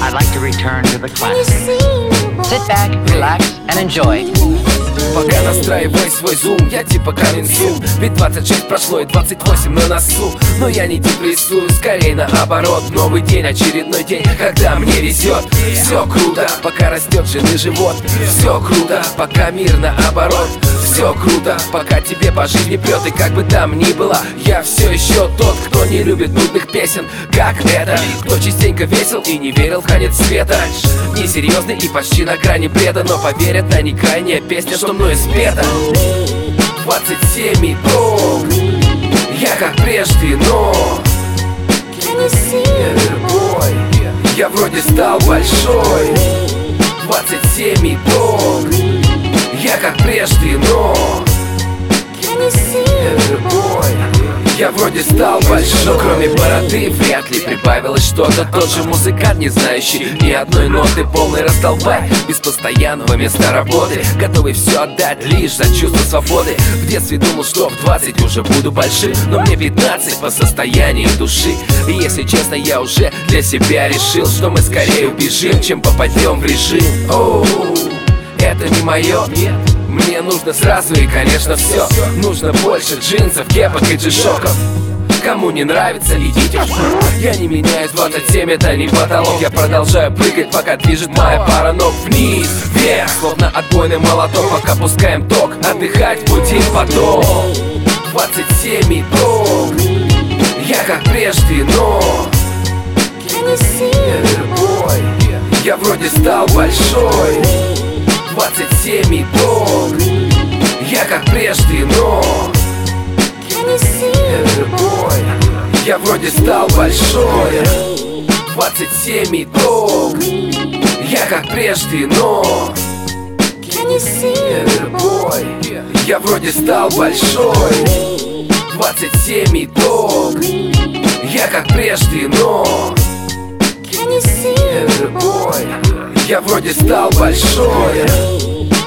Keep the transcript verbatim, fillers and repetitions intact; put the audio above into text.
I'd like to return to the classics. Sit back, relax, and enjoy. Пока настраивай свой зум, я типа coming soon. Ведь двадцать шесть прошло и двадцать восемь на носу. Но я не депрессую, скорее наоборот. Новый день, очередной день, когда мне везет. Все круто, пока растет жирный живот. Все круто, пока мир наоборот. Все круто, пока тебе по жизни прет. И как бы там ни было, я все еще тот, кто не любит нудных песен, как это. Кто частенько весел и не верил в конец света. Несерьезный и почти на грани бреда, но поверят на не крайняя песня, что мной спета. Двадцать семь и долг, я как прежде, но бой, я вроде стал большой. Двадцать семь и долг, я как прежде, но бой, я вроде стал большой. Но кроме бороды вряд ли прибавилось что-то. Тот же музыкант, не знающий ни одной ноты, полный раздолбай, без постоянного места работы, готовый все отдать лишь за чувство свободы. В детстве думал, что в двадцать уже буду большим, но мне пятнадцать по состоянию души. И если честно, я уже для себя решил, что мы скорее убежим, чем попадем в режим. Оу, это не мое, нет. Мне нужно сразу и, конечно, все. Нужно больше джинсов, кепок и джишоков. Кому не нравится, идите. Я не меняюсь, двадцать семь это не потолок. Я продолжаю прыгать, пока движет моя пара ног. Вниз, вверх, словно отбойный молоток. Пока пускаем ток, отдыхать будем потом. Двадцать семь и долг, я как прежде, но бой, я вроде стал большой. Двадцать семь и долг, я как прежде, но бой, я вроде стал большой. Двадцать семь и долг, я как прежде, но бой, я вроде стал большой. Двадцать семь и долг, я как прежде, но бой, я вроде стал большой.